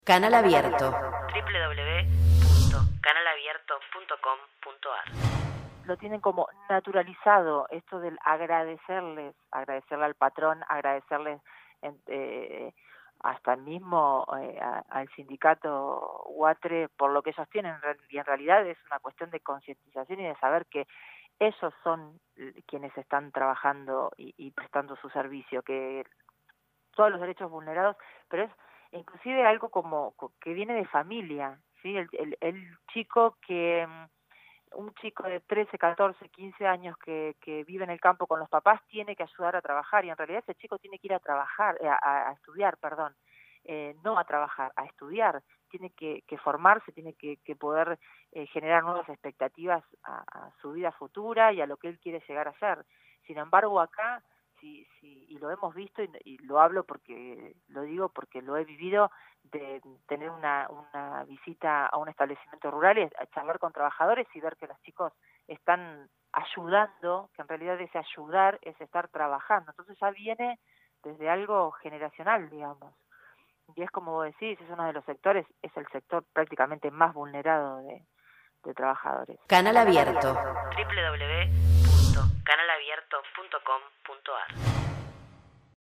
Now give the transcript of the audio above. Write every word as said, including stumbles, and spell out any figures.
Canal Abierto. doble u doble u doble u punto canal abierto punto com punto a r. Lo tienen como naturalizado esto del agradecerles, agradecerle al patrón, agradecerles eh, hasta el mismo eh, a, al sindicato UATRE por lo que ellos tienen, y en realidad es una cuestión de concientización y de saber que ellos son quienes están trabajando y, y prestando su servicio, que todos los derechos vulnerados, pero es inclusive algo como que viene de familia, ¿sí? El, el, el chico que, un chico de trece, catorce, quince años que, que vive en el campo con los papás tiene que ayudar a trabajar, y en realidad ese chico tiene que ir a trabajar, a, a estudiar, perdón, eh, no a trabajar, a estudiar, tiene que, que formarse, tiene que, que poder eh, generar nuevas expectativas a, a su vida futura y a lo que él quiere llegar a ser. Sin embargo, acá, sí, sí, y lo hemos visto, y, y lo hablo porque, lo digo porque lo he vivido, de tener una, una visita a un establecimiento rural y a charlar con trabajadores y ver que los chicos están ayudando, que en realidad ese ayudar es estar trabajando. Entonces ya viene desde algo generacional, digamos. Y es como vos decís, es uno de los sectores, es el sector prácticamente más vulnerado de, de trabajadores. Canal Abierto. doble u doble u doble u punto canal abierto punto com punto a r.